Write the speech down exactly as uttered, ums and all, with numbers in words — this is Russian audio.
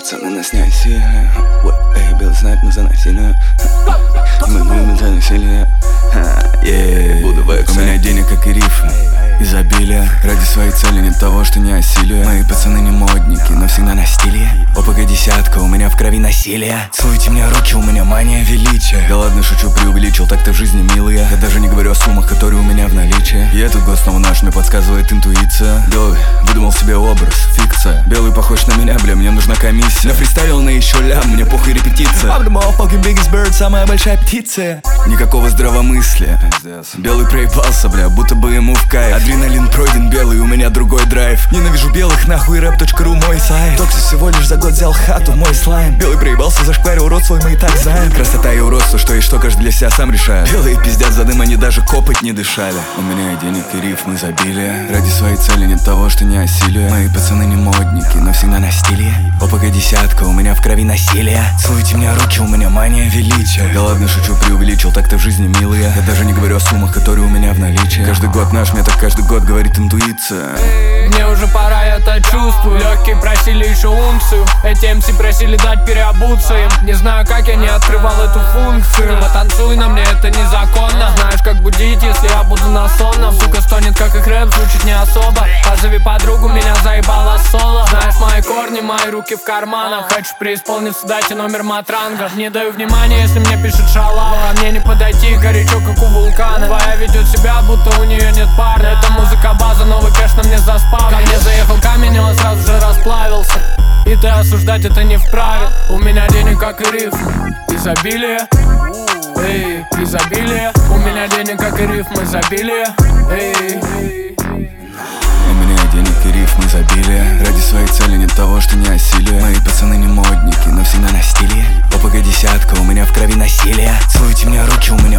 пацаны нас не осилили. Эй, белый знает, мы заносили. Мы любим заносили. Буду в эксе. У меня денег, как и рифм, изобилие. Ради своей цели нет того, что не осилию. Мои пацаны не модники, но всегда на стиле. ОПГ десятка, у меня в крови насилие. Целуйте мне руки, у меня мания величия. Да ладно, шучу, преувеличил, так-то в жизни милые. Я даже не говорю о суммах, которые у меня в наличии. И этот год снова наш, мне подсказывает интуиция. Белый, выдумал себе образ, фикция. Белый похож на меня, бля, мне нужна комиссия. Я фристайлил на еще лям, мне похуй репетиция. I'm the motherfucking biggest bird, самая большая птица. Никакого здравомыслия. Белый проебался, бля, будто бы ему в кайф. Адреналин пройден, белый, у меня другой драйв. Ненавижу белых, нахуй рэп точка ру мой сайт. Токси всего лишь за год взял хату, мой слайм. Белый проебался, зашкварил рот свой, мы и так знаем. Красота и уродство, что и что каждый для себя сам решает. Белые пиздят за дым, они даже копать не дышали. У меня и денег, и рифм, изобилие. Ради своей цели нет того, что не осилию. Мои пацаны не модники, но всегда на стиле. ОПГ десятка, у меня в крови насилие. Целуйте мне руки, у меня мания величия. Да ладно, шучу, преувеличил, так-то в жизни милые. Я даже не говорю о суммах, которые у меня в наличии. Каждый год наш, мне так каждый год говорит интуиция. Мне уже пора, я это чувствую. Легкие просили еще унцию. Эти эм си просили дать переобуться им. Не знаю, как я не открывал эту функцию. Потанцуй на мне, это незаконно. Знаешь, как будить, если я буду на сонном. Сука стонет, как их рэп, звучит не особо. Позови подругу, меня заебало соло. Знаешь мои корни, мои руки в карманах. Хочешь преисполниться, дайте номер матранга. Не даю внимания, если мне пишет шалава. Мне не подойти, горячо, как у вулкана. Твоя ведет себя, будто у нее нет парня. Это музыка база, новый кэш на мне заспал. Ко мне заехал камень, и он сразу же расплавился. И ты осуждать это не вправе. У меня денег, как и рифм, изобилие. Эй, изобилие. У меня денег, как и рифм, изобилие. Эй. У меня денег и рифм, изобилие. Ради своей цели нет того, что не осилию. Мои пацаны не модники, но всегда на стиле. ОПГ десятка, у меня в крови насилие. Целуйте мне руки, у меня